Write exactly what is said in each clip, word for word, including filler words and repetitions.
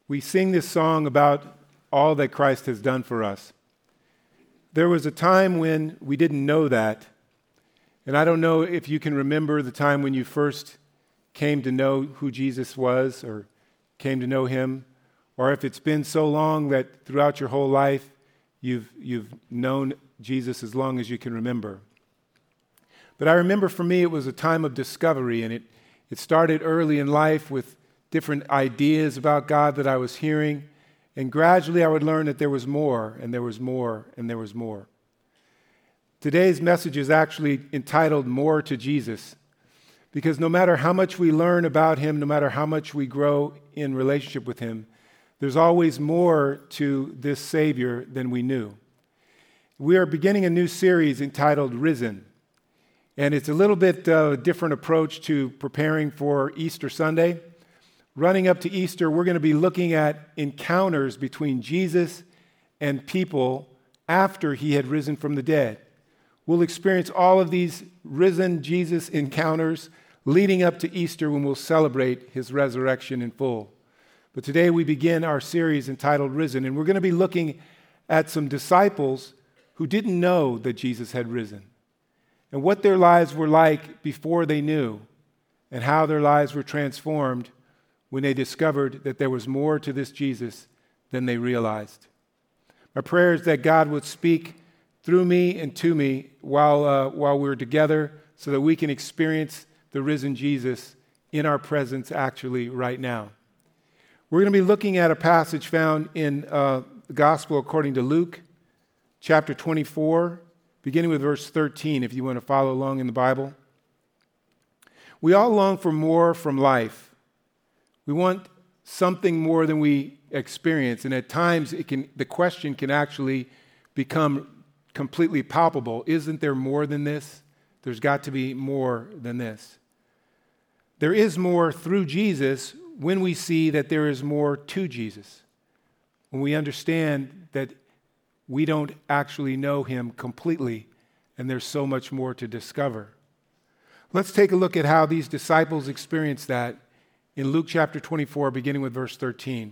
We sing this song about all that Christ has done for us. There was a time when we didn't know that, and I don't know if you can remember the time when you first came to know who Jesus was or came to know him, or if it's been so long that throughout your whole life you've, you've known Jesus as long as you can remember. But I remember for me it was a time of discovery, and it, it started early in life with different ideas about God that I was hearing, and gradually I would learn that there was more, and there was more, and there was more. Today's message is actually entitled More to Jesus, because no matter how much we learn about him, no matter how much we grow in relationship with him, there's always more to this Savior than we knew. We are beginning a new series entitled Risen, and it's a little bit uh, different approach to preparing for Easter Sunday. Running up to Easter, we're going to be looking at encounters between Jesus and people after he had risen from the dead. We'll experience all of these risen Jesus encounters leading up to Easter when we'll celebrate his resurrection in full. But today we begin our series entitled Risen, and we're going to be looking at some disciples who didn't know that Jesus had risen, and what their lives were like before they knew, and how their lives were transformed when they discovered that there was more to this Jesus than they realized. My prayer is that God would speak through me and to me while, uh, while we're together so that we can experience the risen Jesus in our presence actually right now. We're going to be looking at a passage found in uh, the Gospel according to Luke, chapter twenty-four, beginning with verse thirteen, if you want to follow along in the Bible. We all long for more from life. We want something more than we experience, and at times it can, the question can actually become completely palpable. Isn't there more than this? There's got to be more than this. There is more through Jesus when we see that there is more to Jesus, when we understand that we don't actually know him completely, and there's so much more to discover. Let's take a look at how these disciples experienced that in Luke chapter twenty-four, beginning with verse thirteen.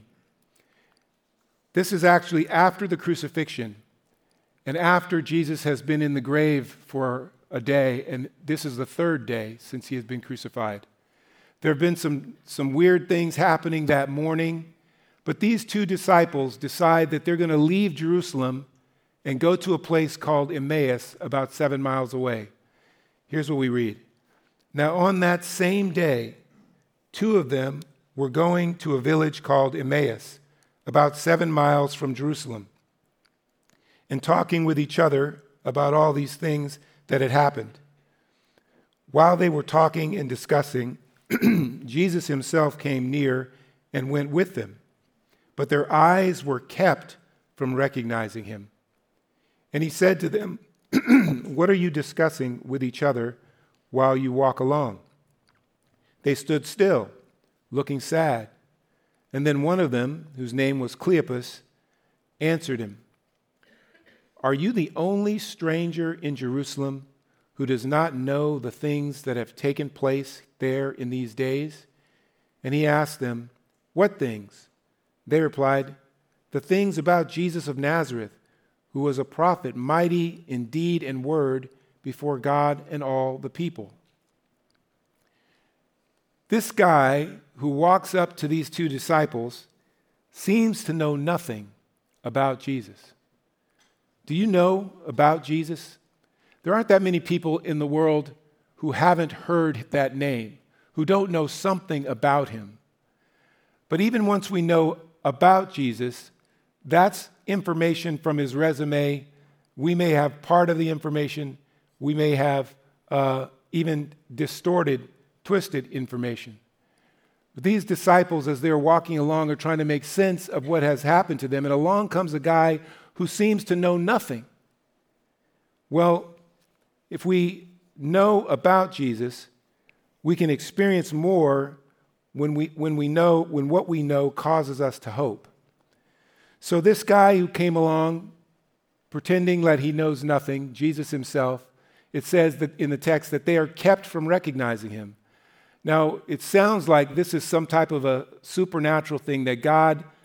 This is actually after the crucifixion and after Jesus has been in the grave for a day, and this is the third day since he has been crucified. There have been some, some weird things happening that morning, but these two disciples decide that they're going to leave Jerusalem and go to a place called Emmaus, about seven miles away. Here's what we read. Now on that same day, two of them were going to a village called Emmaus, about seven miles from Jerusalem, and talking with each other about all these things that had happened. While they were talking and discussing, Jesus himself came near and went with them, but their eyes were kept from recognizing him. And he said to them, "What are you discussing with each other while you walk along?" They stood still, looking sad. And then one of them, whose name was Cleopas, answered him, "Are you the only stranger in Jerusalem who does not know the things that have taken place there in these days?" And he asked them, "What things?" They replied, "The things about Jesus of Nazareth, who was a prophet, mighty in deed and word before God and all the people." This guy who walks up to these two disciples seems to know nothing about Jesus. Do you know about Jesus? There aren't that many people in the world who haven't heard that name, who don't know something about him. But even once we know about Jesus, that's information from his resume. We may have part of the information. We may have uh, even distorted, twisted information. But these disciples, as they're walking along, are trying to make sense of what has happened to them. And along comes a guy who seems to know nothing. Well, if we know about Jesus, we can experience more when we when we know when what we know causes us to hope. So this guy who came along pretending that he knows nothing, Jesus himself, it says that in the text that they are kept from recognizing him. Now, it sounds like this is some type of a supernatural thing, that God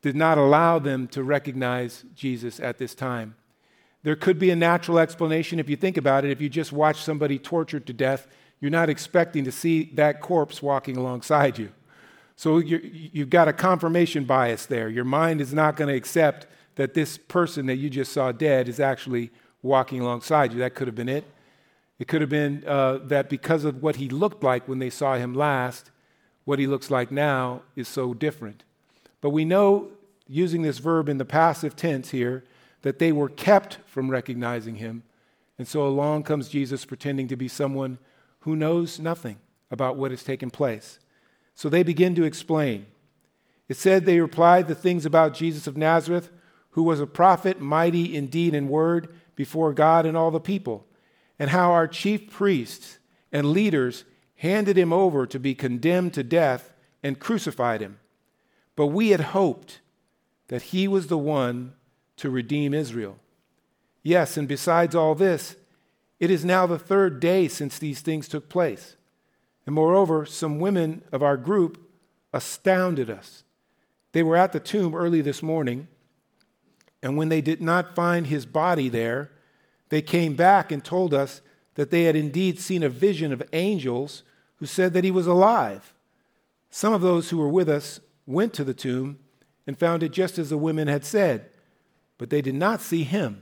did not allow them to recognize Jesus at this time. There could be a natural explanation if you think about it. If you just watch somebody tortured to death, you're not expecting to see that corpse walking alongside you. So you're, you've got a confirmation bias there. Your mind is not going to accept that this person that you just saw dead is actually walking alongside you. That could have been it. It could have been uh, that because of what he looked like when they saw him last, what he looks like now is so different. But we know, using this verb in the passive tense here, that they were kept from recognizing him. And so along comes Jesus pretending to be someone who knows nothing about what has taken place. So they begin to explain. It said they replied the things about Jesus of Nazareth, who was a prophet, mighty in deed and word before God and all the people, and how our chief priests and leaders handed him over to be condemned to death and crucified him. But we had hoped that he was the one to redeem Israel. Yes, and besides all this, it is now the third day since these things took place. And moreover, some women of our group astounded us. They were at the tomb early this morning, and when they did not find his body there, they came back and told us that they had indeed seen a vision of angels who said that he was alive. Some of those who were with us went to the tomb and found it just as the women had said, but they did not see him.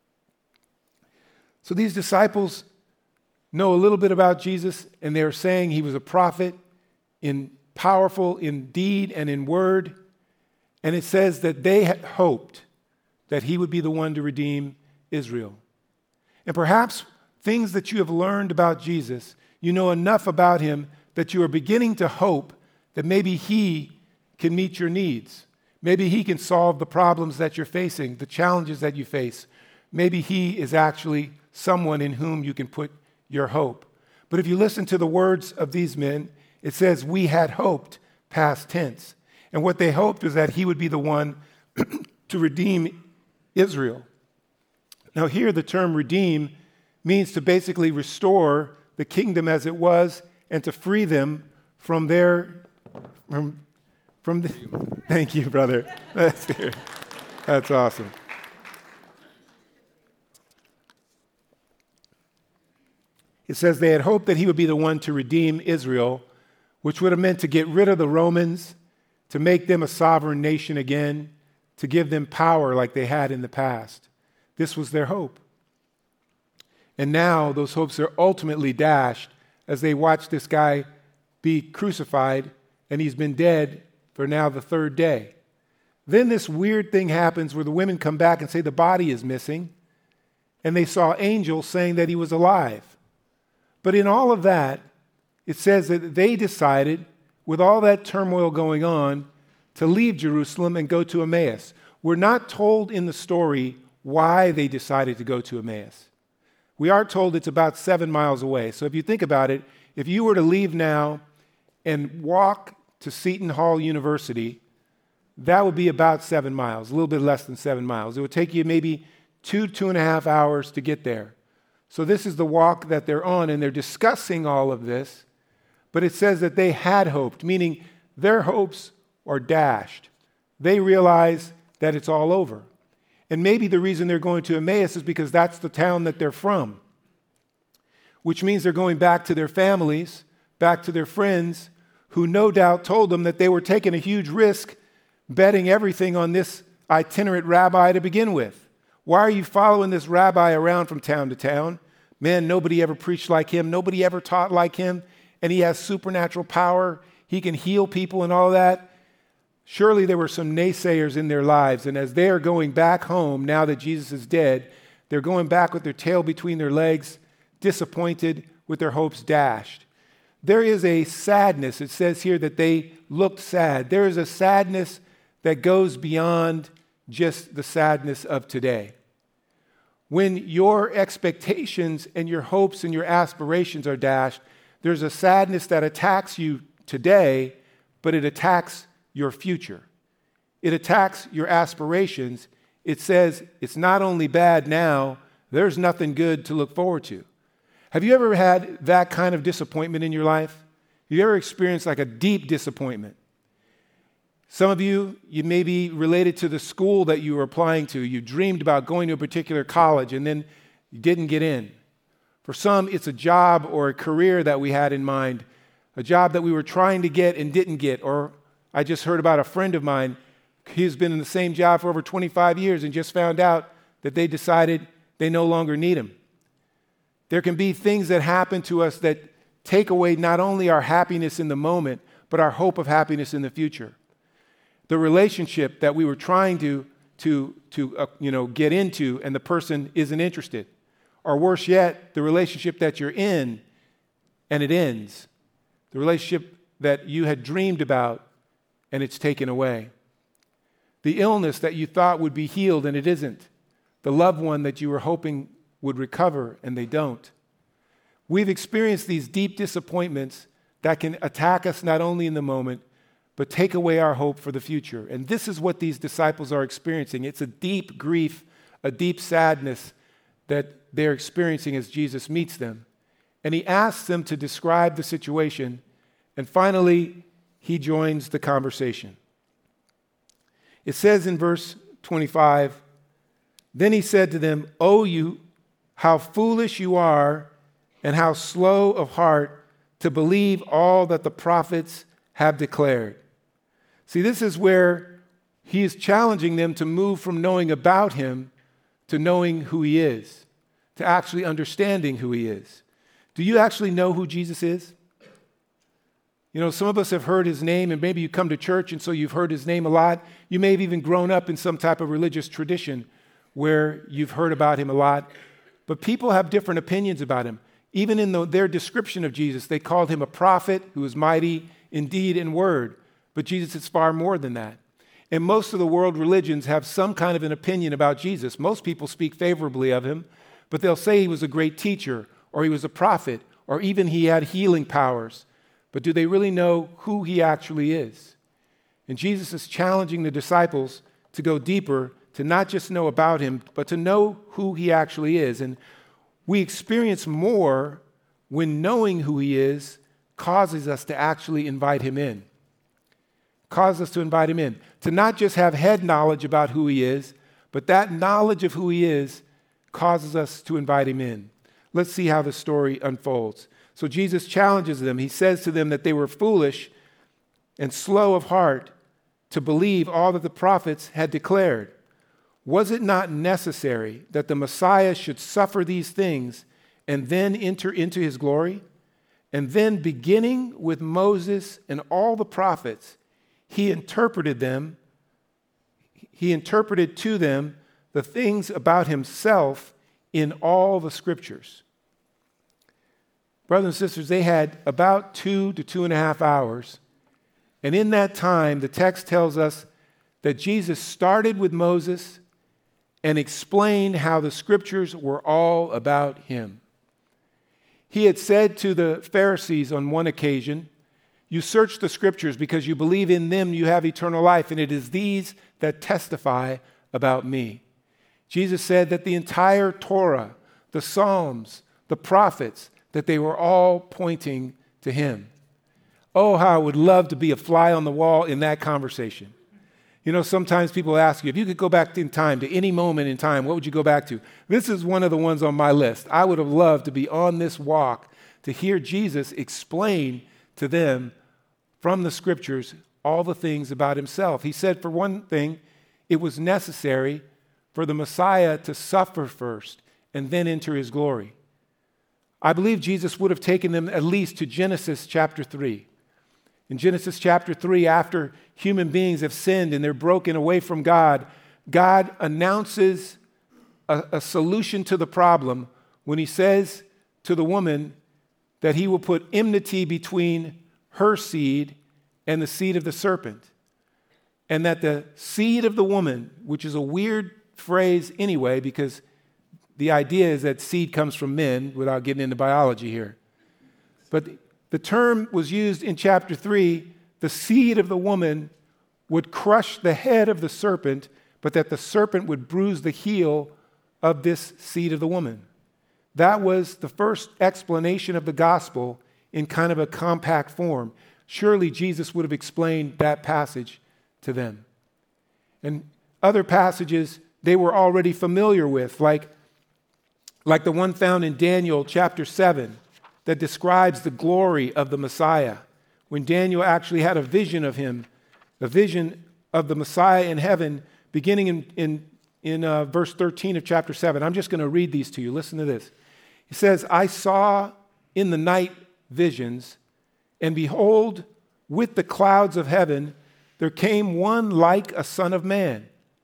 So these disciples know a little bit about Jesus, and they're saying he was a prophet, in powerful in deed and in word. And it says that they had hoped that he would be the one to redeem Israel. And perhaps things that you have learned about Jesus, you know enough about him that you are beginning to hope that maybe he can meet your needs. Maybe he can solve the problems that you're facing, the challenges that you face. Maybe he is actually someone in whom you can put your hope. But if you listen to the words of these men, it says, we had hoped, past tense. And what they hoped was that he would be the one to redeem Israel. Now here the term redeem means to basically restore the kingdom as it was and to free them from their, from, from the, thank you, brother. That's, that's awesome. It says they had hoped that he would be the one to redeem Israel, which would have meant to get rid of the Romans, to make them a sovereign nation again, to give them power like they had in the past. This was their hope. And now those hopes are ultimately dashed as they watch this guy be crucified, and he's been dead for now the third day. Then this weird thing happens where the women come back and say the body is missing, and they saw angels saying that he was alive. But in all of that, it says that they decided, with all that turmoil going on, to leave Jerusalem and go to Emmaus. We're not told in the story why they decided to go to Emmaus. We are told it's about seven miles away. So if you think about it, if you were to leave now and walk to Seton Hall University, that would be about seven miles, a little bit less than seven miles. It would take you maybe two, two and a half hours to get there. So this is the walk that they're on, and they're discussing all of this. But it says that they had hoped, meaning their hopes are dashed. They realize that it's all over. And maybe the reason they're going to Emmaus is because that's the town that they're from, which means they're going back to their families, back to their friends, who no doubt told them that they were taking a huge risk betting everything on this itinerant rabbi to begin with. Why are you following this rabbi around from town to town? Man, nobody ever preached like him. Nobody ever taught like him. And he has supernatural power. He can heal people and all that. Surely there were some naysayers in their lives. And as they are going back home, now that Jesus is dead, they're going back with their tail between their legs, disappointed, with their hopes dashed. There is a sadness. It says here that they looked sad. There is a sadness that goes beyond just the sadness of today. When your expectations and your hopes and your aspirations are dashed, there's a sadness that attacks you today, but it attacks your future. It attacks your aspirations. It says it's not only bad now, there's nothing good to look forward to. Have you ever had that kind of disappointment in your life? Have you ever experienced like a deep disappointment? Some of you, you may be related to the school that you were applying to. You dreamed about going to a particular college and then you didn't get in. For some, it's a job or a career that we had in mind, a job that we were trying to get and didn't get. Or I just heard about a friend of mine. He's been in the same job for over twenty-five years and just found out that they decided they no longer need him. There can be things that happen to us that take away not only our happiness in the moment, but our hope of happiness in the future. The relationship that we were trying to, to, to uh, you know, get into and the person isn't interested. Or worse yet, the relationship that you're in and it ends. The relationship that you had dreamed about and it's taken away. The illness that you thought would be healed and it isn't. The loved one that you were hoping would recover and they don't. We've experienced these deep disappointments that can attack us not only in the moment, but take away our hope for the future. And this is what these disciples are experiencing. It's a deep grief, a deep sadness that they're experiencing as Jesus meets them. And he asks them to describe the situation. And finally, he joins the conversation. It says in verse twenty-five, then he said to them, "O you, how foolish you are, and how slow of heart to believe all that the prophets have declared." See, this is where he is challenging them to move from knowing about him to knowing who he is, to actually understanding who he is. Do you actually know who Jesus is? You know, some of us have heard his name, and maybe you come to church, and so you've heard his name a lot. You may have even grown up in some type of religious tradition where you've heard about him a lot. But people have different opinions about him. Even in the, their description of Jesus, they called him a prophet who was mighty in deed and word. But Jesus is far more than that. And most of the world religions have some kind of an opinion about Jesus. Most people speak favorably of him, but they'll say he was a great teacher, or he was a prophet, or even he had healing powers. But do they really know who he actually is? And Jesus is challenging the disciples to go deeper, to not just know about him, but to know who he actually is. And we experience more when knowing who he is causes us to actually invite him in. Causes us to invite him in. To not just have head knowledge about who he is, but that knowledge of who he is causes us to invite him in. Let's see how the story unfolds. So Jesus challenges them. He says to them that they were foolish and slow of heart to believe all that the prophets had declared. Was it not necessary that the Messiah should suffer these things and then enter into his glory? And then, beginning with Moses and all the prophets, he interpreted them, he interpreted to them the things about himself in all the scriptures. Brothers and sisters, they had about two to two and a half hours. And in that time, the text tells us that Jesus started with Moses and explained how the scriptures were all about him. He had said to the Pharisees on one occasion, "You search the scriptures because you believe in them you have eternal life, and it is these that testify about me." Jesus said that the entire Torah, the Psalms, the prophets, that they were all pointing to him. Oh, how I would love to be a fly on the wall in that conversation. You know, sometimes people ask you, if you could go back in time to any moment in time, what would you go back to? This is one of the ones on my list. I would have loved to be on this walk to hear Jesus explain to them from the scriptures all the things about himself. He said, for one thing, it was necessary for the Messiah to suffer first and then enter his glory. I believe Jesus would have taken them at least to Genesis chapter three. In Genesis chapter three, after human beings have sinned and they're broken away from God, God announces a, a solution to the problem when he says to the woman that he will put enmity between her seed and the seed of the serpent. And that the seed of the woman, which is a weird phrase anyway, because the idea is that seed comes from men, without getting into biology here. But the term was used in chapter three, the seed of the woman would crush the head of the serpent, but that the serpent would bruise the heel of this seed of the woman. That was the first explanation of the gospel in kind of a compact form. Surely Jesus would have explained that passage to them. And other passages they were already familiar with, like, like the one found in Daniel chapter seven that describes the glory of the Messiah. When Daniel actually had a vision of him, the vision of the Messiah in heaven, beginning in, in, in uh, verse thirteen of chapter seven. I'm just going to read these to you. Listen to this. He says, I saw in the night visions, and behold, with the clouds of heaven, there came one like a son of man.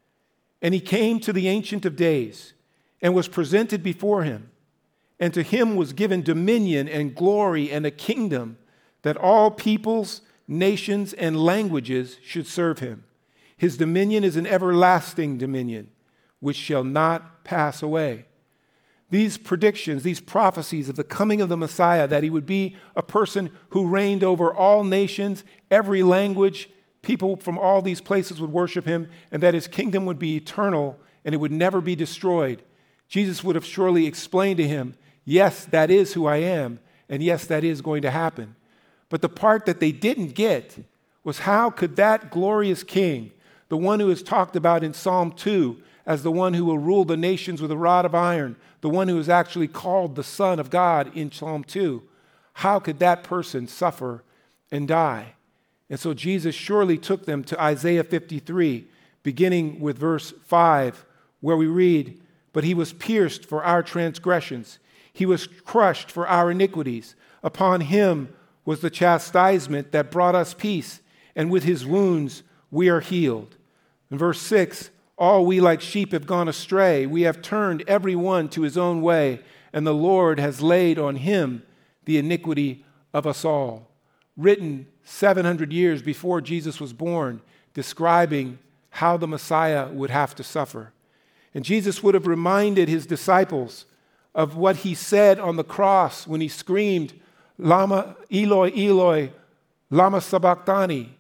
And he came to the Ancient of Days and was presented before him. And to him was given dominion and glory and a kingdom that all peoples, nations, and languages should serve him. His dominion is an everlasting dominion, which shall not pass away. These predictions, these prophecies of the coming of the Messiah, that he would be a person who reigned over all nations, every language, people from all these places would worship him, and that his kingdom would be eternal and it would never be destroyed. Jesus would have surely explained to him, yes, that is who I am, and yes, that is going to happen. But the part that they didn't get was how could that glorious king, the one who is talked about in Psalm two as the one who will rule the nations with a rod of iron, the one who is actually called the Son of God in Psalm two, how could that person suffer and die? And so Jesus surely took them to Isaiah fifty-three, beginning with verse five, where we read, but he was pierced for our transgressions. He was crushed for our iniquities. Upon him was the chastisement that brought us peace, and with his wounds we are healed. In verse six, all we like sheep have gone astray. We have turned every one to his own way, and the Lord has laid on him the iniquity of us all. Written seven hundred years before Jesus was born, describing how the Messiah would have to suffer. And Jesus would have reminded his disciples of what he said on the cross when he screamed, Lama, Eloi, Eloi, lama sabachthani.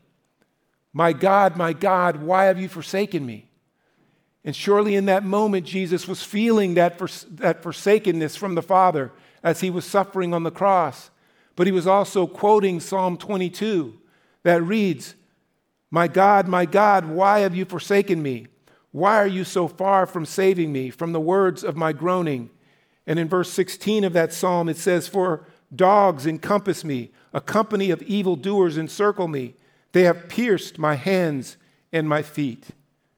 My God, my God, why have you forsaken me? And surely in that moment, Jesus was feeling that, fors- that forsakenness from the Father as he was suffering on the cross. But he was also quoting Psalm twenty-two that reads, my God, my God, why have you forsaken me? Why are you so far from saving me from the words of my groaning? And in verse sixteen of that psalm, it says, for dogs encompass me, a company of evildoers encircle me. They have pierced my hands and my feet.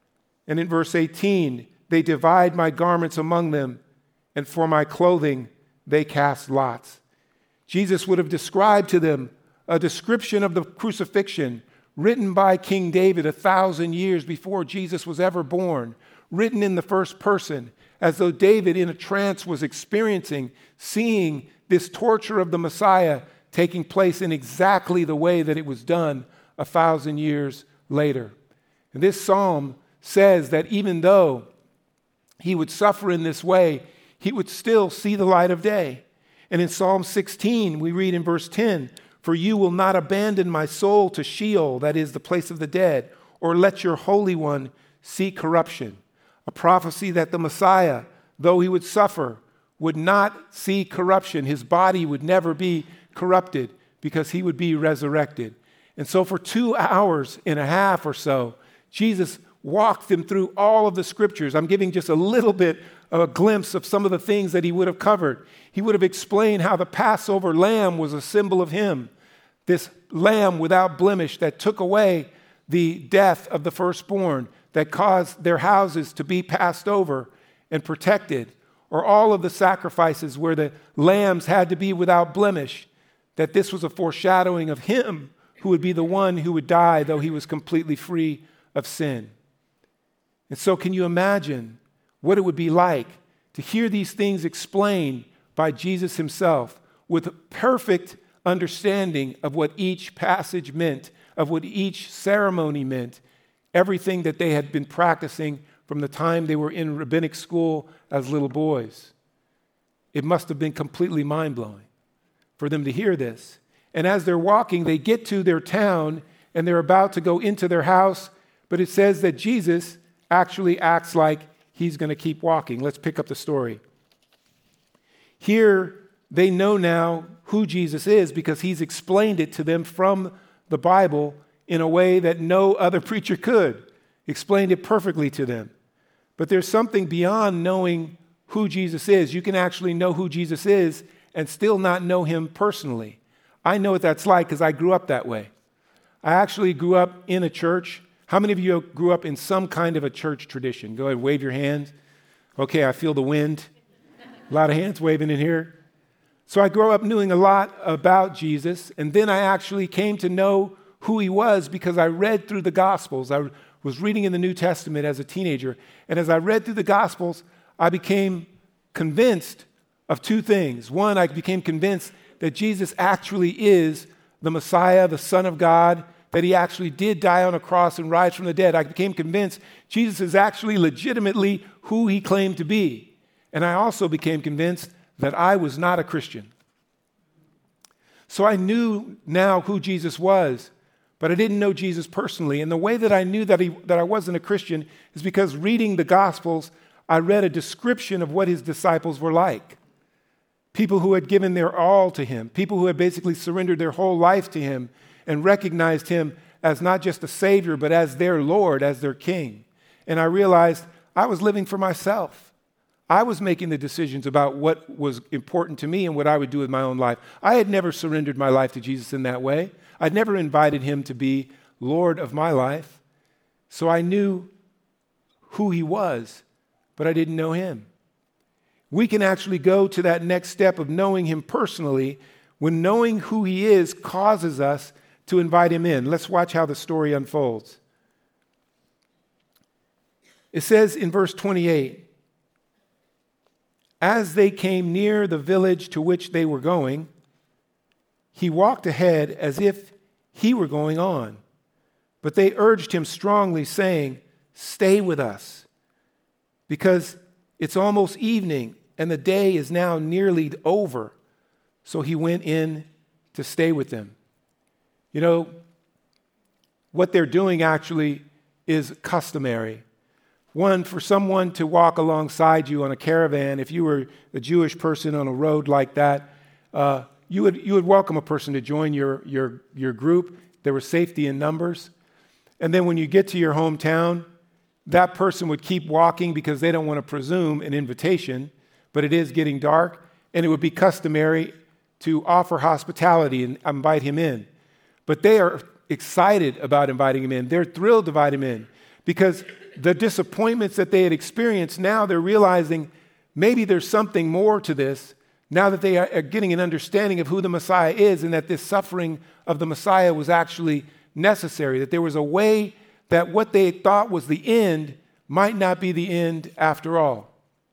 And in verse eighteen, they divide my garments among them, and for my clothing they cast lots. Jesus would have described to them a description of the crucifixion written by King David a thousand years before Jesus was ever born, written in the first person, as though David in a trance was experiencing, seeing this torture of the Messiah taking place in exactly the way that it was done a thousand years later. And this psalm says that even though he would suffer in this way, he would still see the light of day. And in Psalm sixteen, we read in verse ten, for you will not abandon my soul to Sheol, that is the place of the dead, or let your Holy One see corruption. A prophecy that the Messiah, though he would suffer, would not see corruption. His body would never be corrupted because he would be resurrected. And so for two hours and a half or so, Jesus walked them through all of the scriptures. I'm giving just a little bit of a glimpse of some of the things that he would have covered. He would have explained how the Passover lamb was a symbol of him, this lamb without blemish that took away the death of the firstborn, that caused their houses to be passed over and protected, or all of the sacrifices where the lambs had to be without blemish, that this was a foreshadowing of him who would be the one who would die, though he was completely free of sin. And so can you imagine what it would be like to hear these things explained by Jesus himself with perfect understanding of what each passage meant, of what each ceremony meant, everything that they had been practicing from the time they were in rabbinic school as little boys. It must have been completely mind-blowing for them to hear this. And as they're walking, they get to their town and they're about to go into their house, but it says that Jesus actually acts like he's going to keep walking. Let's pick up the story. Here, they know now who Jesus is because he's explained it to them from the Bible in a way that no other preacher could. Explained it perfectly to them. But there's something beyond knowing who Jesus is. You can actually know who Jesus is and still not know him personally. I know what that's like because I grew up that way. I actually grew up in a church. How many of you grew up in some kind of a church tradition? Go ahead, wave your hands. Okay, I feel the wind. A lot of hands waving in here. So I grew up knowing a lot about Jesus, and then I actually came to know who he was because I read through the Gospels. I was reading in the New Testament as a teenager, and as I read through the Gospels, I became convinced of two things. One, I became convinced that Jesus actually is the Messiah, the Son of God, that he actually did die on a cross and rise from the dead. I became convinced Jesus is actually legitimately who he claimed to be. And I also became convinced that I was not a Christian. So I knew now who Jesus was, but I didn't know Jesus personally. And the way that I knew that, he, that I wasn't a Christian is because reading the Gospels, I read a description of what his disciples were like. People who had given their all to him, people who had basically surrendered their whole life to him and recognized him as not just a Savior, but as their Lord, as their King. And I realized I was living for myself. I was making the decisions about what was important to me and what I would do with my own life. I had never surrendered my life to Jesus in that way. I'd never invited him to be Lord of my life. So I knew who he was, but I didn't know him. We can actually go to that next step of knowing him personally when knowing who he is causes us to invite him in. Let's watch how the story unfolds. It says in verse twenty-eight, as they came near the village to which they were going, he walked ahead as if he were going on. But they urged him strongly, saying, stay with us, because it's almost evening, and the day is now nearly over. So he went in to stay with them. You know, what they're doing actually is customary. One, for someone to walk alongside you on a caravan, if you were a Jewish person on a road like that, uh, you would you would welcome a person to join your, your, your group. There was safety in numbers. And then when you get to your hometown, that person would keep walking because they don't want to presume an invitation, but it is getting dark, and it would be customary to offer hospitality and invite him in. But they are excited about inviting him in. They're thrilled to invite him in because the disappointments that they had experienced, now they're realizing maybe there's something more to this now that they are getting an understanding of who the Messiah is and that this suffering of the Messiah was actually necessary, that there was a way that what they thought was the end might not be the end after all.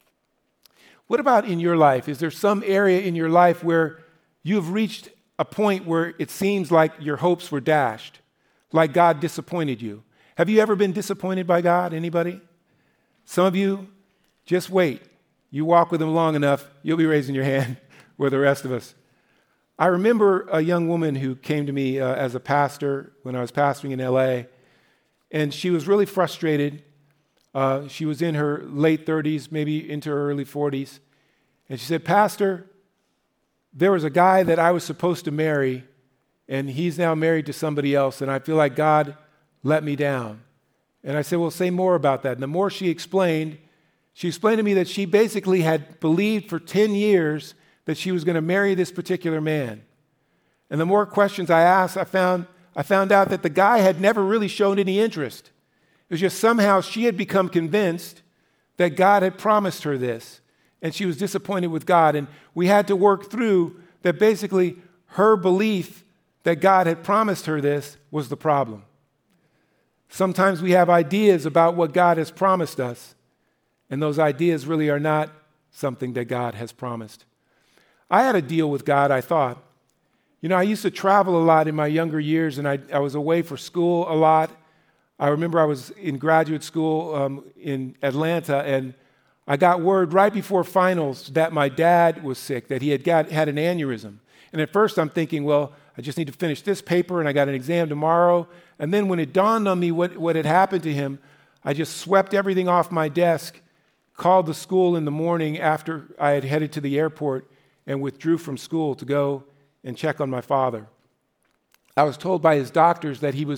What about in your life? Is there some area in your life where you've reached a point where it seems like your hopes were dashed, like God disappointed you? Have you ever been disappointed by God? Anybody? Some of you, just wait. You walk with him long enough, you'll be raising your hand with the rest of us. I remember a young woman who came to me uh, as a pastor when I was pastoring in L A, and she was really frustrated. Uh, she was in her late thirties, maybe into her early forties. And she said, Pastor, there was a guy that I was supposed to marry, and he's now married to somebody else, and I feel like God let me down. And I said, well, say more about that. And the more she explained, she explained to me that she basically had believed for ten years that she was going to marry this particular man. And the more questions I asked, I found, I found out that the guy had never really shown any interest. It was just somehow she had become convinced that God had promised her this, and she was disappointed with God. And we had to work through that basically her belief that God had promised her this was the problem. Sometimes we have ideas about what God has promised us, and those ideas really are not something that God has promised. I had a deal with God, I thought. You know, I used to travel a lot in my younger years, and I, I was away for school a lot. I remember I was in graduate school um, in Atlanta, and I got word right before finals that my dad was sick, that he had got, had an aneurysm. And at first I'm thinking, well, I just need to finish this paper, and I got an exam tomorrow. And then when it dawned on me what, what had happened to him, I just swept everything off my desk, called the school in the morning after I had headed to the airport, and withdrew from school to go and check on my father. I was told by his doctors that he was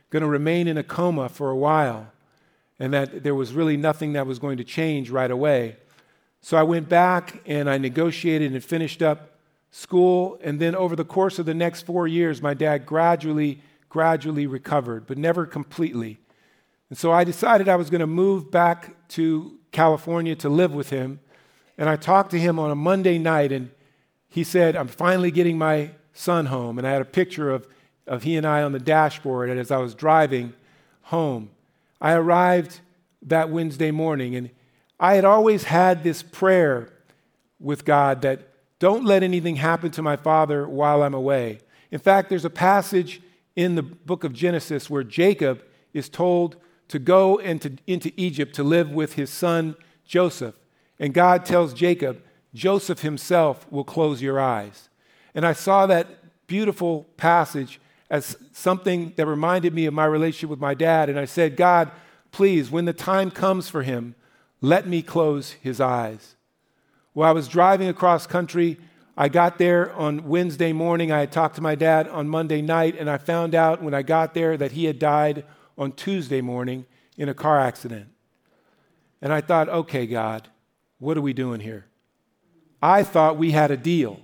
going to remain in a coma for a while, and that there was really nothing that was going to change right away. So I went back and I negotiated and finished up school, and then over the course of the next four years, my dad gradually, gradually recovered, but never completely. And so I decided I was going to move back to California to live with him, and I talked to him on a Monday night, and he said, I'm finally getting my son home, and I had a picture of, of he and I on the dashboard as I was driving home. I arrived that Wednesday morning, and I had always had this prayer with God that don't let anything happen to my father while I'm away. In fact, there's a passage in the book of Genesis where Jacob is told to go into, into Egypt to live with his son Joseph. And God tells Jacob, Joseph himself will close your eyes. And I saw that beautiful passage as something that reminded me of my relationship with my dad. And I said, God, please, when the time comes for him, let me close his eyes. Well, I was driving across country. I got there on Wednesday morning. I had talked to my dad on Monday night, and I found out when I got there that he had died on Tuesday morning in a car accident. And I thought, okay, God, what are we doing here? I thought we had a deal.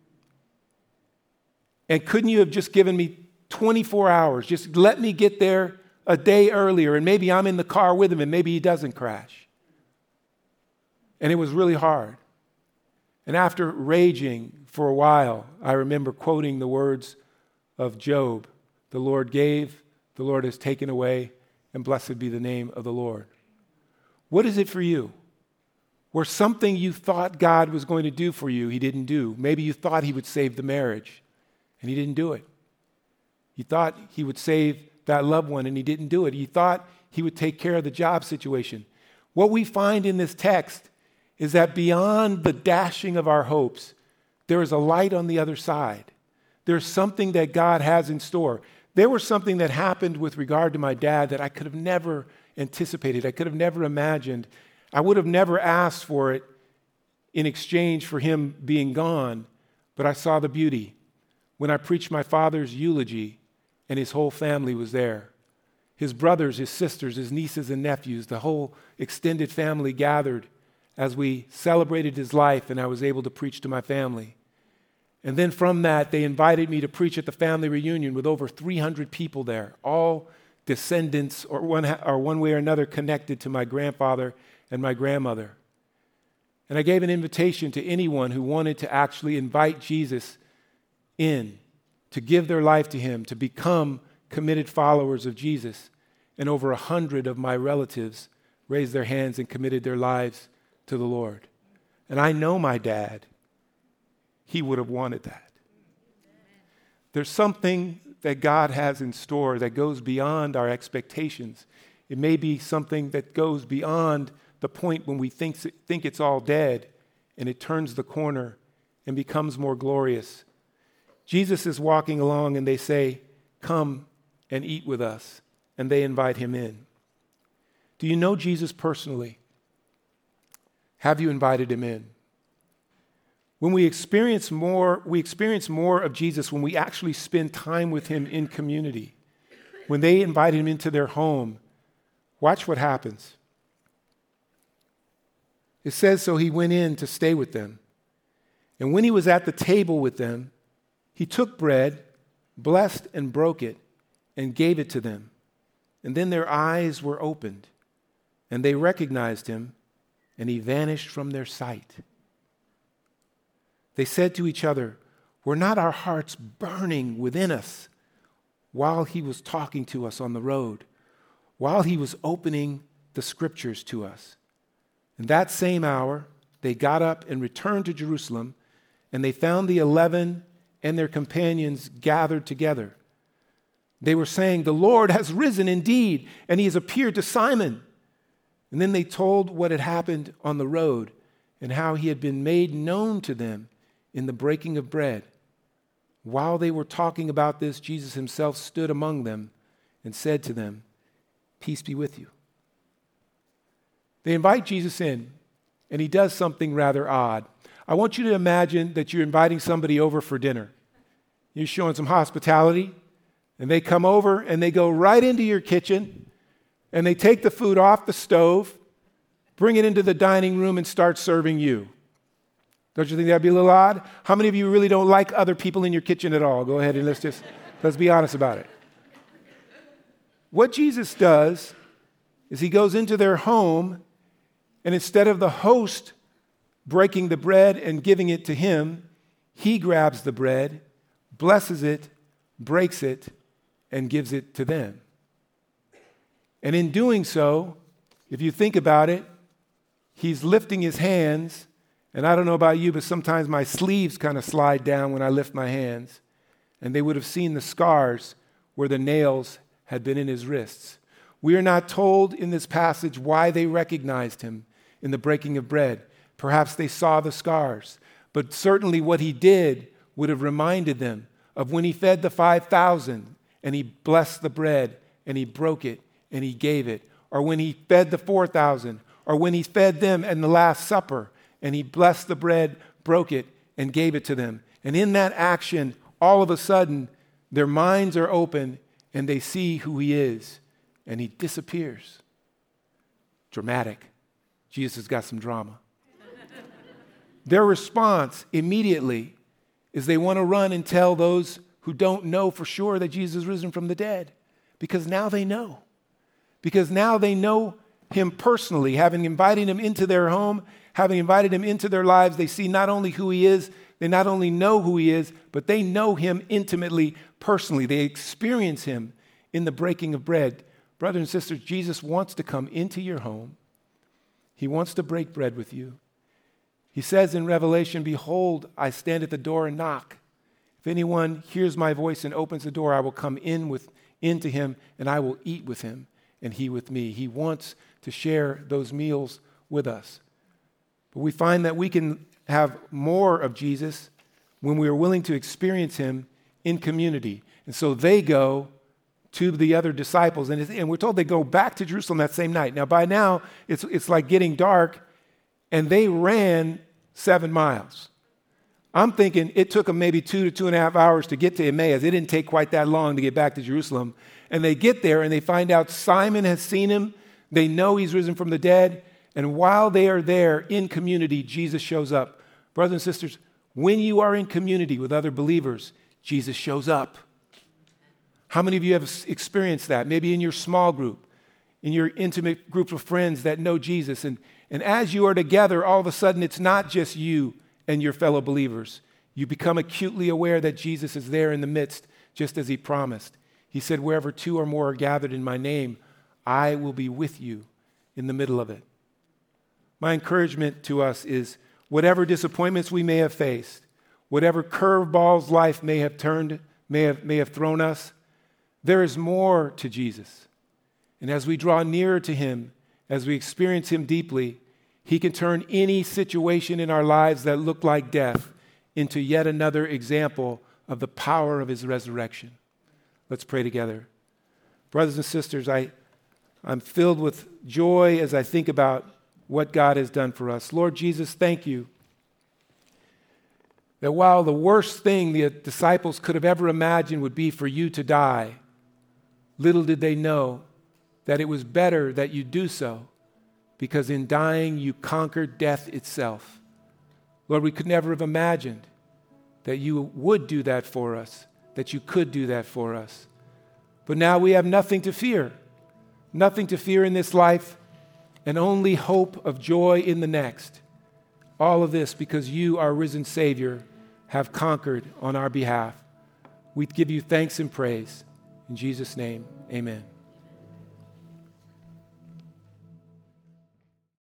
And couldn't you have just given me twenty-four hours? Just let me get there a day earlier, and maybe I'm in the car with him, and maybe he doesn't crash. And it was really hard. And after raging for a while, I remember quoting the words of Job. The Lord gave, the Lord has taken away, and blessed be the name of the Lord. What is it for you? Where something you thought God was going to do for you, he didn't do. Maybe you thought he would save the marriage, and he didn't do it. You thought he would save that loved one, and he didn't do it. You thought he would take care of the job situation. What we find in this text is that beyond the dashing of our hopes, there is a light on the other side. There's something that God has in store. There was something that happened with regard to my dad that I could have never anticipated. I could have never imagined. I would have never asked for it in exchange for him being gone, but I saw the beauty when I preached my father's eulogy and his whole family was there. His brothers, his sisters, his nieces and nephews, the whole extended family gathered as we celebrated his life, and I was able to preach to my family. And then from that, they invited me to preach at the family reunion with over three hundred people there, all descendants or one, or one way or another connected to my grandfather and my grandmother. And I gave an invitation to anyone who wanted to actually invite Jesus in, to give their life to him, to become committed followers of Jesus. And over a hundred of my relatives raised their hands and committed their lives to the Lord. And I know my dad, he would have wanted that. There's something that God has in store that goes beyond our expectations. It may be something that goes beyond the point when we think, think it's all dead, and it turns the corner and becomes more glorious. Jesus is walking along, and they say, come and eat with us, and they invite him in. Do you know Jesus personally? Have you invited him in? When we experience more, we experience more of Jesus when we actually spend time with him in community. When they invite him into their home, watch what happens. It says, so he went in to stay with them. And when he was at the table with them, he took bread, blessed and broke it, and gave it to them. And then their eyes were opened, and they recognized him, and he vanished from their sight. They said to each other, were not our hearts burning within us while he was talking to us on the road, while he was opening the scriptures to us? In that same hour, they got up and returned to Jerusalem, and they found the eleven and their companions gathered together. They were saying, the Lord has risen indeed, and he has appeared to Simon. And then they told what had happened on the road and how he had been made known to them in the breaking of bread. While they were talking about this, Jesus himself stood among them and said to them, peace be with you. They invite Jesus in, and he does something rather odd. I want you to imagine that you're inviting somebody over for dinner. You're showing some hospitality, And they come over and they go right into your kitchen and they take the food off the stove, bring it into the dining room and start serving you. Don't you think that'd be a little odd? How many of you really don't like other people in your kitchen at all? Go ahead and let's just, let's be honest about it. What Jesus does is he goes into their home, and instead of the host breaking the bread and giving it to him, he grabs the bread, blesses it, breaks it, and gives it to them. And in doing so, if you think about it, he's lifting his hands, and I don't know about you, but sometimes my sleeves kind of slide down when I lift my hands, and they would have seen the scars where the nails had been in his wrists. We are not told in this passage why they recognized him in the breaking of bread. Perhaps they saw the scars, but certainly what he did would have reminded them of when he fed the five thousand and he blessed the bread and he broke it and he gave it, or when he fed the four thousand, or when he fed them in the Last Supper and he blessed the bread, broke it, and gave it to them. And in that action, all of a sudden, their minds are open and they see who he is, and he disappears. Dramatic. Jesus has got some drama. Their response immediately is they want to run and tell those who don't know for sure that Jesus is risen from the dead, because now they know. Because now they know him personally, having invited him into their home, having invited him into their lives. They see not only who he is, they not only know who he is, but they know him intimately, personally. They experience him in the breaking of bread. Brothers and sisters, Jesus wants to come into your home. He wants to break bread with you. He says in Revelation, "Behold, I stand at the door and knock. If anyone hears my voice and opens the door, I will come in with into him, and I will eat with him, and he with me." He wants to share those meals with us. But we find that we can have more of Jesus when we are willing to experience him in community. And so they go to the other disciples, and, and we're told they go back to Jerusalem that same night. Now, by now, it's, it's like getting dark, and they ran seven miles. I'm thinking it took them maybe two to two and a half hours to get to Emmaus. It didn't take quite that long to get back to Jerusalem. And they get there, and they find out Simon has seen him. They know he's risen from the dead. And while they are there in community, Jesus shows up. Brothers and sisters, when you are in community with other believers, Jesus shows up. How many of you have experienced that? Maybe in your small group, in your intimate group of friends that know Jesus. And, and as you are together, all of a sudden, it's not just you and your fellow believers. You become acutely aware that Jesus is there in the midst, just as he promised. He said, "Wherever two or more are gathered in my name, I will be with you in the middle of it." My encouragement to us is whatever disappointments we may have faced, whatever curveballs life may have turned, may have, may have thrown us, there is more to Jesus. And as we draw nearer to him, as we experience him deeply, he can turn any situation in our lives that look like death into yet another example of the power of his resurrection. Let's pray together. Brothers and sisters, I, I'm filled with joy as I think about what God has done for us. Lord Jesus, thank you that while the worst thing the disciples could have ever imagined would be for you to die, little did they know that it was better that you do so, because in dying you conquered death itself. Lord, we could never have imagined that you would do that for us, that you could do that for us. But now we have nothing to fear, nothing to fear in this life, and only hope of joy in the next. All of this because you, our risen Savior, have conquered on our behalf. We give you thanks and praise. In Jesus' name, amen.